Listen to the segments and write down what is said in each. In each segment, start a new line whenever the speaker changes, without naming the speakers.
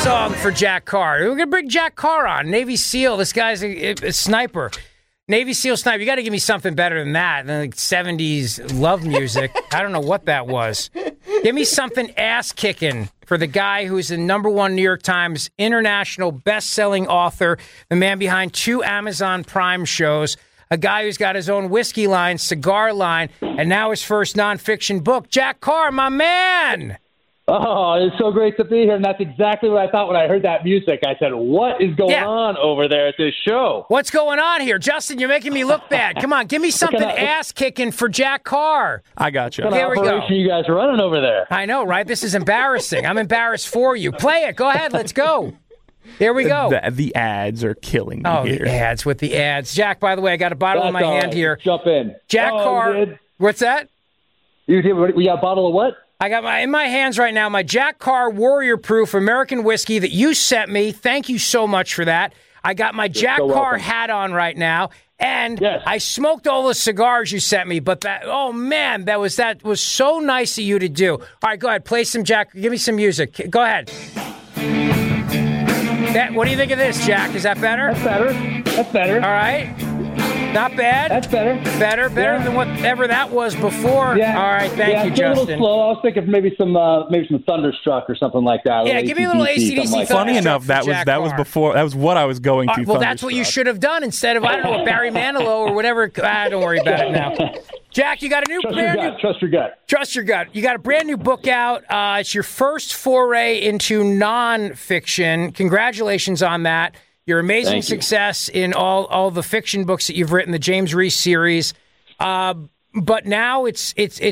song for Jack Carr. We're going to bring Jack Carr on, Navy SEAL. This guy's a sniper. Navy SEAL sniper. You got to give me something better than that, than like 70s love music. I don't know what that was. Give me something ass-kicking for the guy who's the #1 New York Times international best-selling author, the man behind 2 Amazon Prime shows, a guy who's got his own whiskey line, cigar line, and now his first nonfiction book. Jack Carr, my man!
Oh, it's so great to be here, and that's exactly what I thought when I heard that music. I said, what is going on over there at this show?
What's going on here? Justin, you're making me look bad. Come on, give me something ass-kicking for Jack Carr.
I got you.
What kind of operation you guys are running over there?
I know, right? This is embarrassing. I'm embarrassed for you. Play it. Go ahead. Let's go. Here we go.
The ads are killing me here.
The ads with the ads. Jack, by the way, I got a bottle in my hand here.
Jump in.
Jack Carr. What's that?
You did. We got a bottle of what?
I got in my hands right now my Jack Carr Warrior Proof American whiskey that you sent me. Thank you so much for that. I got my Jack Carr hat on right now, and I smoked all the cigars you sent me. But that was so nice of you to do. All right, go ahead, play some Jack. Give me some music. Go ahead. What do you think of this, Jack? Is that better?
That's better.
All right. Not bad.
That's better.
Better than whatever that was before.
Yeah.
All right, thank you,
Justin.
Justin.
A little slow. I was thinking maybe some Thunderstruck or something like that.
Yeah, give me a little AC/DC.
Like
Funny enough, that was before. That was what I was going to.
Well, that's what you should have done instead of Barry Manilow or whatever. Don't worry about it now. Jack, you got a
Trust your gut.
Trust your gut. You got a brand new book out. It's your first foray into nonfiction. Congratulations on that. Your amazing success in all the fiction books that you've written, the James Reese series. But now it's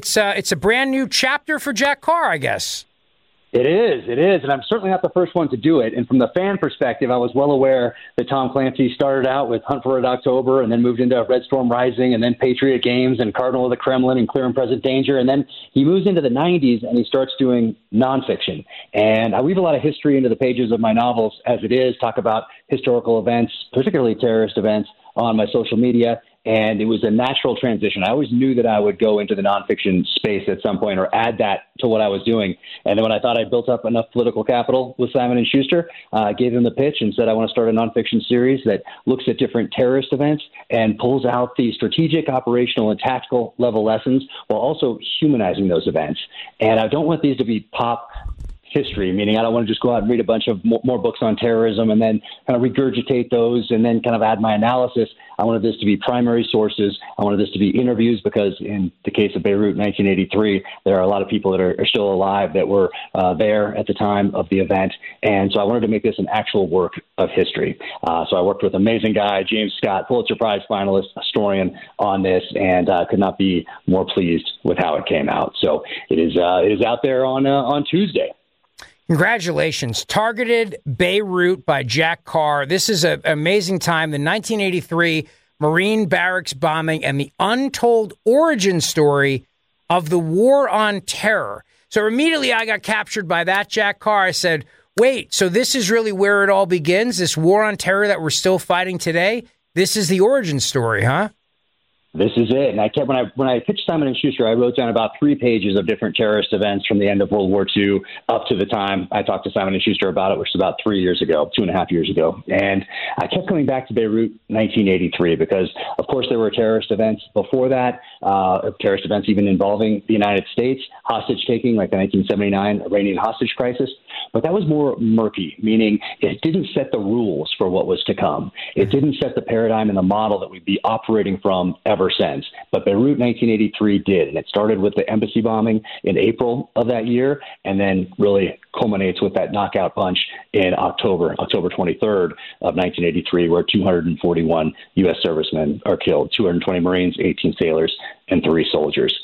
a brand new chapter for Jack Carr, I guess.
It is, and I'm certainly not the first one to do it. And from the fan perspective, I was well aware that Tom Clancy started out with Hunt for Red October and then moved into Red Storm Rising and then Patriot Games and Cardinal of the Kremlin and Clear and Present Danger. And then he moves into the 90s and he starts doing nonfiction. And I weave a lot of history into the pages of my novels as it is, talk about historical events, particularly terrorist events, on my social media. And it was a natural transition. I always knew that I would go into the nonfiction space at some point or add that to what I was doing. And then when I thought I built up enough political capital with Simon & Schuster, I gave them the pitch and said I want to start a nonfiction series that looks at different terrorist events and pulls out the strategic, operational, and tactical level lessons while also humanizing those events. And I don't want these to be pop history, meaning I don't want to just go out and read a bunch of more books on terrorism and then kind of regurgitate those and then kind of add my analysis. I wanted this to be primary sources. I wanted this to be interviews because in the case of Beirut 1983, there are a lot of people that are still alive that were there at the time of the event. And so I wanted to make this an actual work of history. So I worked with an amazing guy, James Scott, Pulitzer Prize finalist, historian on this, and could not be more pleased with how it came out. So it is out there on Tuesday.
Congratulations. Targeted Beirut by Jack Carr. This is an amazing time. The 1983 Marine barracks bombing and the untold origin story of the war on terror. So immediately I got captured by that, Jack Carr. I said, wait, so this is really where it all begins? This war on terror that we're still fighting today? This is the origin story, huh?
This is it. And I kept when I pitched Simon & Schuster, I wrote down about 3 pages of different terrorist events from the end of World War II up to the time I talked to Simon & Schuster about it, which was about 3 years ago, 2.5 years ago. And I kept coming back to Beirut 1983 because, of course, there were terrorist events before that, terrorist events even involving the United States, hostage-taking like the 1979 Iranian hostage crisis. But that was more murky, meaning it didn't set the rules for what was to come. It didn't set the paradigm and the model that we'd be operating from ever since. But Beirut 1983 did, and it started with the embassy bombing in April of that year, and then really culminates with that knockout punch in October 23rd of 1983, where 241 U.S. servicemen are killed, 220 Marines, 18 sailors, and 3 soldiers.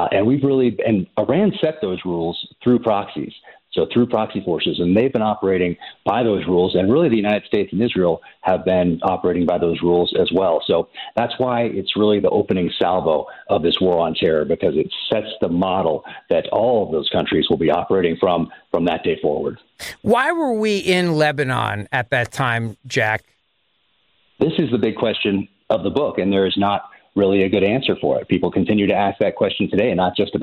And Iran set those rules through proxies. So through proxy forces, and they've been operating by those rules, and really the United States and Israel have been operating by those rules as well. So that's why it's really the opening salvo of this war on terror, because it sets the model that all of those countries will be operating from that day forward.
Why were we in Lebanon at that time, Jack?
This is the big question of the book, and there is not really a good answer for it. People continue to ask that question today, and not just about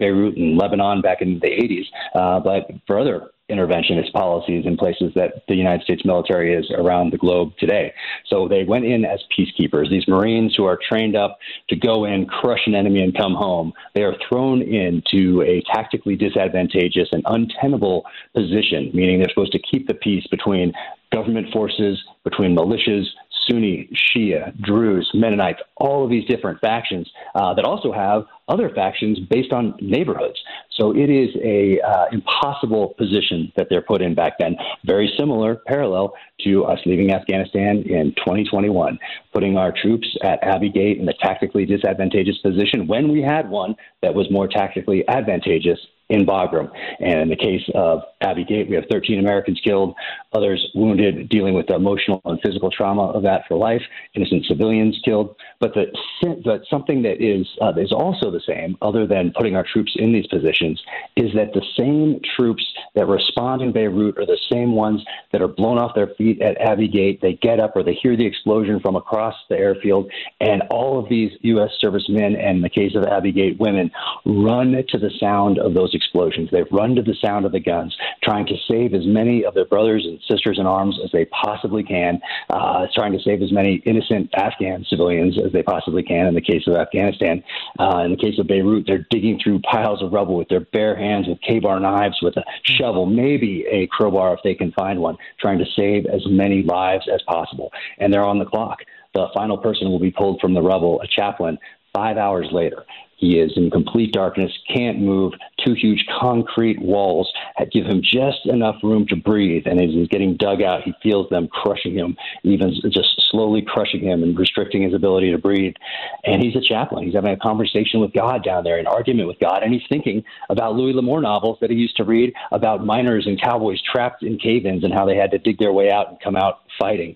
Beirut and Lebanon back in the 80s, but for other interventionist policies in places that the United States military is around the globe today. So they went in as peacekeepers. These Marines who are trained up to go in, crush an enemy, and come home, they are thrown into a tactically disadvantageous and untenable position, meaning they're supposed to keep the peace between government forces, between militias, Sunni, Shia, Druze, Mennonites, all of these different factions that also have other factions based on neighborhoods. So it is a impossible position that they're put in back then. Very similar, parallel to us leaving Afghanistan in 2021, putting our troops at Abbey Gate in a tactically disadvantageous position when we had one that was more tactically advantageous in Bagram. And in the case of Abbey Gate, we have 13 Americans killed, others wounded, dealing with the emotional and physical trauma of that for life, innocent civilians killed. But something that is also the same, other than putting our troops in these positions, is that the same troops that respond in Beirut are the same ones that are blown off their feet at Abbey Gate. They get up or they hear the explosion from across the airfield, and all of these U.S. servicemen, and in the case of Abbey Gate women, run to the sound of those explosions. They've run to the sound of the guns, trying to save as many of their brothers and sisters in arms as they possibly can, trying to save as many innocent Afghan civilians as they possibly can. In the case of Afghanistan, in the case of Beirut, they're digging through piles of rubble with their bare hands, with K-bar knives, with a shovel, maybe a crowbar if they can find one, trying to save as many lives as possible. And they're on the clock. The final person will be pulled from the rubble, a chaplain, 5 hours later. He is in complete darkness, can't move. Two huge concrete walls give him just enough room to breathe. And as he's getting dug out, he feels them crushing him, even just slowly crushing him and restricting his ability to breathe. And he's a chaplain. He's having a conversation with God down there, an argument with God. And he's thinking about Louis L'Amour novels that he used to read about miners and cowboys trapped in cave-ins and how they had to dig their way out and come out fighting.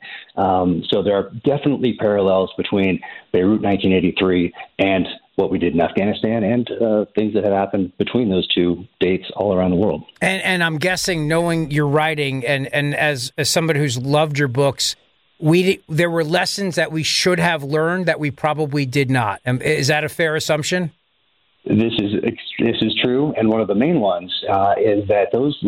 So there are definitely parallels between Beirut 1983 and what we did in Afghanistan and things that have happened between those two dates all around the world.
And I'm guessing, knowing your writing and as somebody who's loved your books, there were lessons that we should have learned that we probably did not. Is that a fair assumption?
This is true, and one of the main ones is that those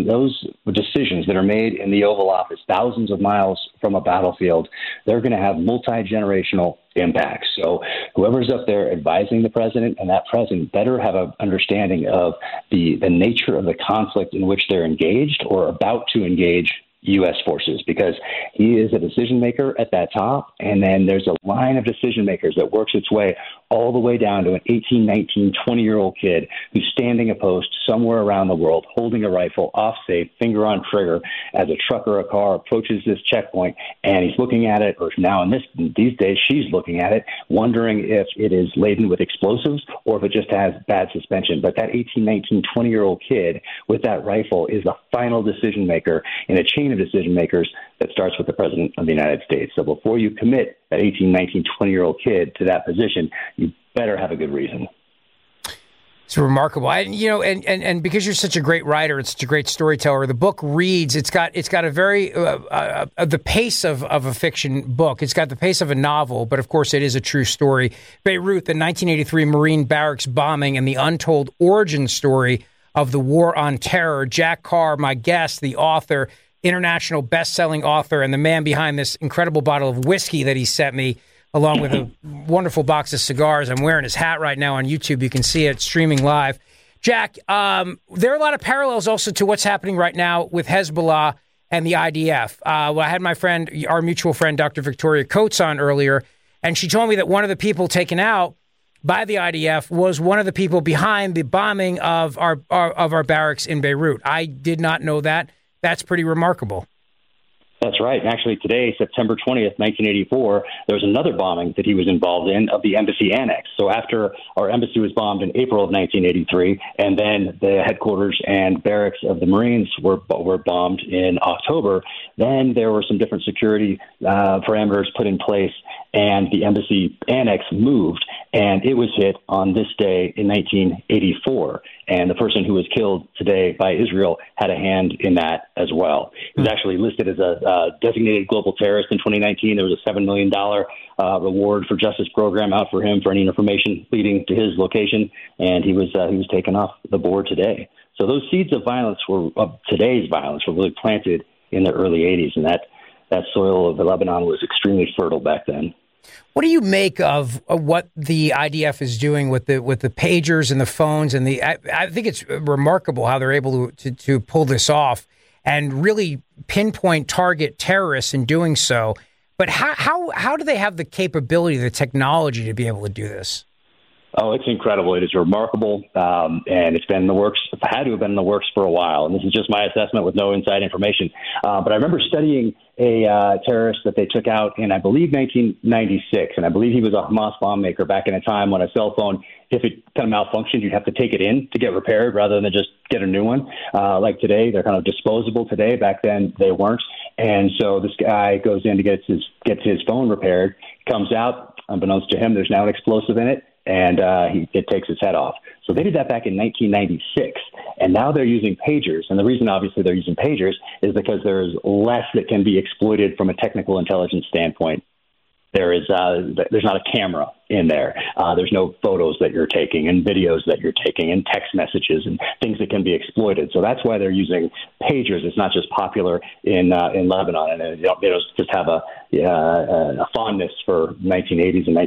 decisions that are made in the Oval Office, thousands of miles from a battlefield, they're going to have multi-generational impacts. So whoever's up there advising the president and that president better have an understanding of the nature of the conflict in which they're engaged or about to engage U.S. forces, because he is a decision maker at that top, and then there's a line of decision makers that works its way all the way down to an 18, 19, 20-year-old kid who's standing a post somewhere around the world, holding a rifle, off safe, finger on trigger, as a truck or a car approaches this checkpoint, and he's looking at it, or now these days she's looking at it, wondering if it is laden with explosives or if it just has bad suspension. But that 18, 19, 20-year-old kid with that rifle is the final decision maker in a chain of decision makers that starts with the president of the United States. So before you commit that 18, 19, 20-year-old kid to that position, you better have a good reason.
It's remarkable. And because you're such a great writer and such a great storyteller, the book reads, it's got a very, the pace of a fiction book. It's got the pace of a novel, but of course it is a true story. Beirut, the 1983 Marine barracks bombing, and the untold origin story of the war on terror. Jack Carr, my guest, the author, international best-selling author, and the man behind this incredible bottle of whiskey that he sent me, along with a wonderful box of cigars. I'm wearing his hat right now on YouTube. You can see it streaming live. Jack, there are a lot of parallels also to what's happening right now with Hezbollah and the IDF. I had my friend, our mutual friend, Dr. Victoria Coates, on earlier, and she told me that one of the people taken out by the IDF was one of the people behind the bombing of our barracks in Beirut. I did not know that. That's pretty remarkable.
That's right. And actually today, September 20th, 1984, there was another bombing that he was involved in of the embassy annex. So after our embassy was bombed in April of 1983, and then the headquarters and barracks of the Marines were bombed in October, then there were some different security parameters put in place. and the embassy annex moved, and it was hit on this day in 1984. And the person who was killed today by Israel had a hand in that as well. He was actually listed as a designated global terrorist in 2019. There was a $7 million reward for justice program out for him for any information leading to his location, and he was taken off the board today. So those seeds of violence today's violence were really planted in the early 80s, and that soil of Lebanon was extremely fertile back then.
What do you make of what the IDF is doing with the pagers and the phones and I think it's remarkable how they're able to pull this off and really pinpoint target terrorists in doing so. But how do they have the capability, the technology to be able to do this?
Oh, it's incredible. It is remarkable, and it's been in the works. It had to have been in the works for a while, and this is just my assessment with no inside information. But I remember studying a terrorist that they took out in, I believe, 1996, and I believe he was a Hamas bomb maker back in a time when a cell phone, if it kind of malfunctioned, you'd have to take it in to get repaired rather than just get a new one. Like today, they're kind of disposable today. Back then, they weren't. And so this guy goes in to get his phone repaired, comes out, unbeknownst to him, there's now an explosive in it, and it takes its head off. So they did that back in 1996, and now they're using pagers. And the reason, obviously, they're using pagers is because there's less that can be exploited from a technical intelligence standpoint. There's not a camera in there. There's no photos that you're taking and videos that you're taking and text messages and things that can be exploited. So that's why they're using pagers. It's not just popular in Lebanon, and they don't just have a fondness for 1980s and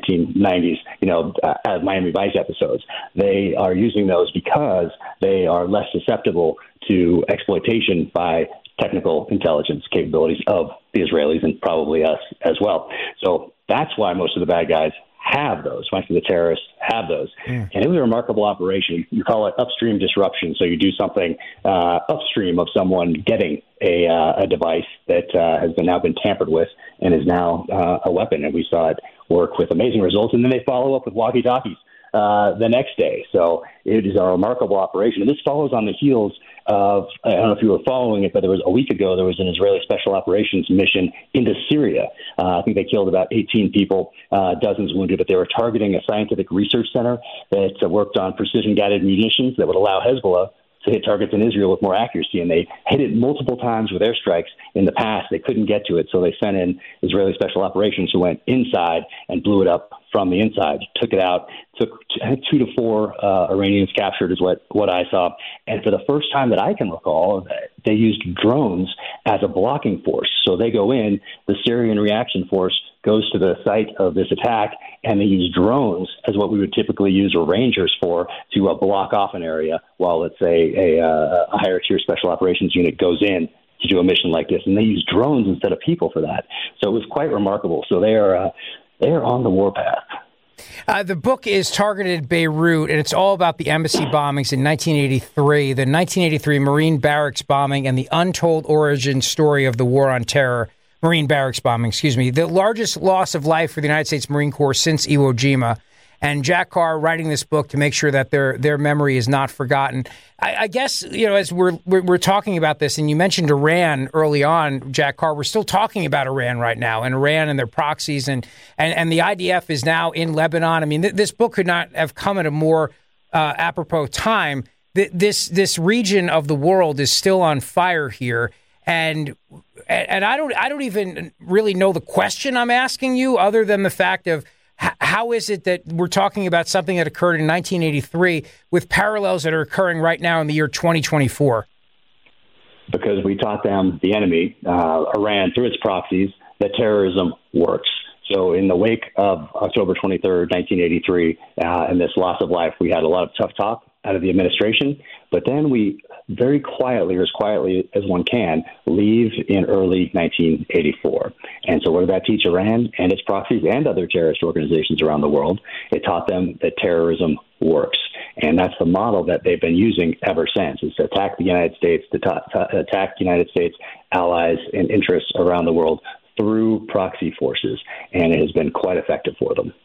1990s, Miami Vice episodes. They are using those because they are less susceptible to exploitation by technical intelligence capabilities of the Israelis and probably us as well. So that's why most of the bad guys have those. Most of the terrorists have those. And it was a remarkable operation. You call it upstream disruption. So you do something upstream of someone getting a device that has now been tampered with and is now a weapon. And we saw it work with amazing results. And then they follow up with walkie-talkies the next day. So it is a remarkable operation. And this follows on the heels of, I don't know if you were following it, but a week ago, there was an Israeli special operations mission into Syria. I think they killed about 18 people, dozens wounded, but they were targeting a scientific research center that worked on precision-guided munitions that would allow Hezbollah to hit targets in Israel with more accuracy. And they hit it multiple times with airstrikes in the past. They couldn't get to it, so they sent in Israeli special operations who went inside and blew it up from the inside, took it out, took 2 to 4 Iranians captured is what I saw. And for the first time that I can recall, they used drones as a blocking force. So they go in, the Syrian reaction force goes to the site of this attack, and they use drones as what we would typically use Rangers for to block off an area while, let's say, a higher tier special operations unit goes in to do a mission like this. And they use drones instead of people for that. So it was quite remarkable. So they are on the warpath.
The book is Targeted Beirut, and it's all about the embassy bombings in 1983, the 1983 Marine barracks bombing, and the untold origin story of the war on terror. Marine barracks bombing, the largest loss of life for the United States Marine Corps since Iwo Jima. And Jack Carr writing this book to make sure that their memory is not forgotten. I guess, as we're talking about this, and you mentioned Iran early on, Jack Carr, we're still talking about Iran right now, and Iran and their proxies, and the IDF is now in Lebanon. I mean, this book could not have come at a more apropos time. This region of the world is still on fire here. And I don't even really know the question I'm asking you, other than the fact of how is it that we're talking about something that occurred in 1983 with parallels that are occurring right now in the year 2024?
Because we taught them, the enemy, Iran, through its proxies, that terrorism works. So in the wake of October 23rd, 1983, and this loss of life, we had a lot of tough talk out of the administration, but then we very quietly, or as quietly as one can, leave in early 1984. And so what did that teach Iran and its proxies and other terrorist organizations around the world? It taught them that terrorism works. And that's the model that they've been using ever since, is to attack the United States, to attack the United States allies and interests around the world through proxy forces. And it has been quite effective for them.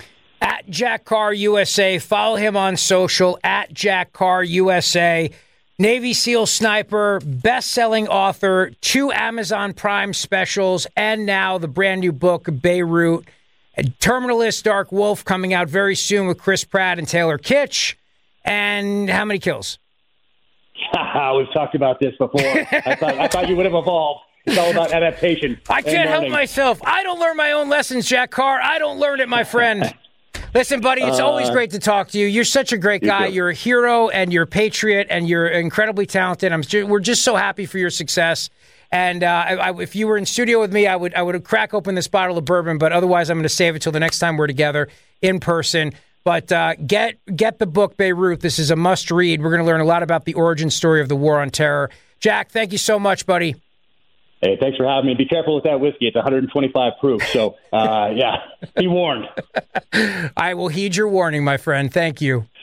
At Jack Carr USA. Follow him on social, at Jack Carr USA. Navy SEAL sniper, best-selling author, 2 Amazon Prime specials, and now the brand new book, Beirut. Terminalist Dark Wolf coming out very soon with Chris Pratt and Taylor Kitsch. And how many kills?
We've talked about this before. I thought you would have evolved. It's all about adaptation.
I can't help myself. I don't learn my own lessons, Jack Carr. I don't learn it, my friend. Listen, buddy, it's always great to talk to you. You're such a great guy. You're a hero, and you're a patriot, and you're incredibly talented. We're just so happy for your success. And if you were in studio with me, I would crack open this bottle of bourbon, but otherwise I'm going to save it till the next time we're together in person. But get the book, Beirut. This is a must-read. We're going to learn a lot about the origin story of the War on Terror. Jack, thank you so much, buddy.
Hey, thanks for having me. Be careful with that whiskey. It's 125 proof. So, be warned.
I will heed your warning, my friend. Thank you.